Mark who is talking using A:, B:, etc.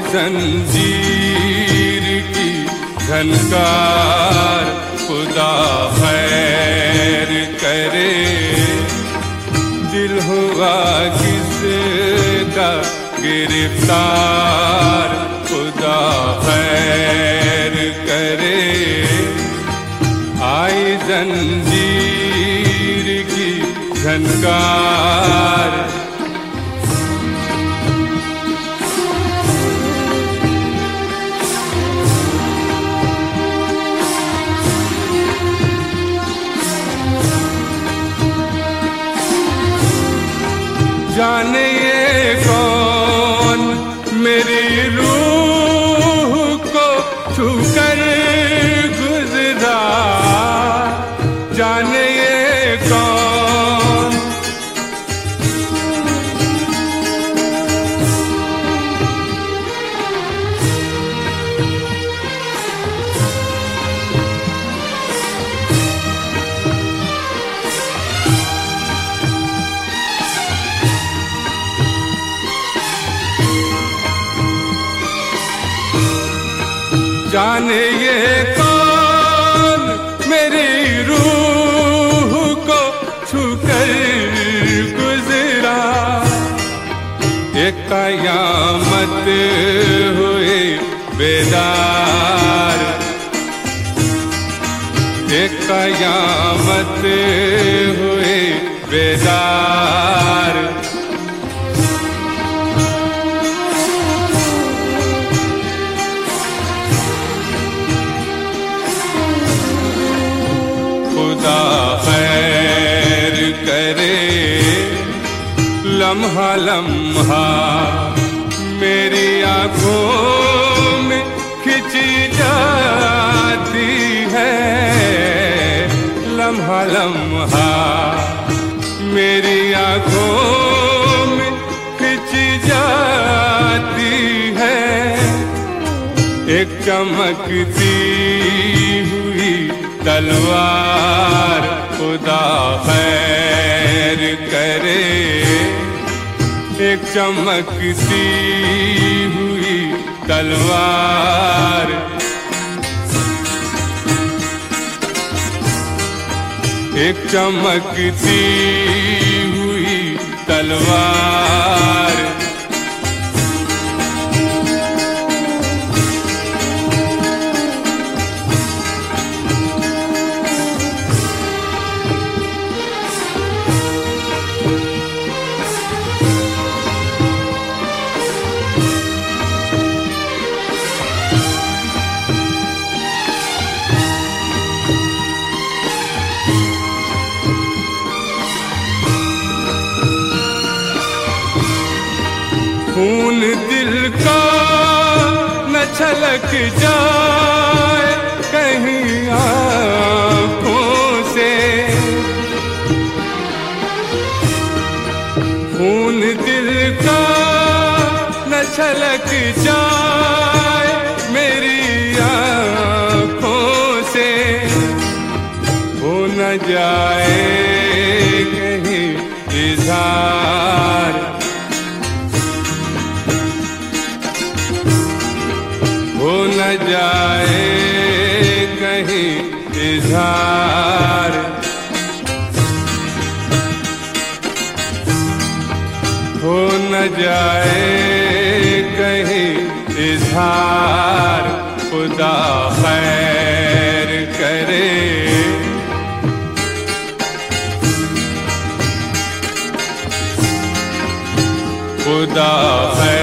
A: जंजीर की झनकार, खुदा खैर करे। दिल हुआ किसका गिरफ्तार, खुदा खैर करे। आई जंजीर की झनकार, जाने ये कौन मेरी रूह को छूकर गुजरा, जाने ये कौन। जाने ये कौन मेरी रूह को छूकर गुजरा, एक कयामत हुए बेदार, एक कयामत हुए बेदार। खुदा खैर करे। लम्हा लम्हा मेरी आँखों में खिंची जाती है, लम्हा लम्हा मेरी आँखों में खिंची जाती है। एक चमकती हुई तलवार, खुदा खैर करे। एक चमकती हुई तलवार, एक चमकती हुई तलवार। खून दिल का न छलक जाए कहीं आँखों से, खून दिल का न छलक जाए मेरी आँखों से। हो न जाए कहीं इज़हार, हो न जाए कहीं इज़हार। हो न जाए कहीं इज़हार, खुदा खैर करे। खुदा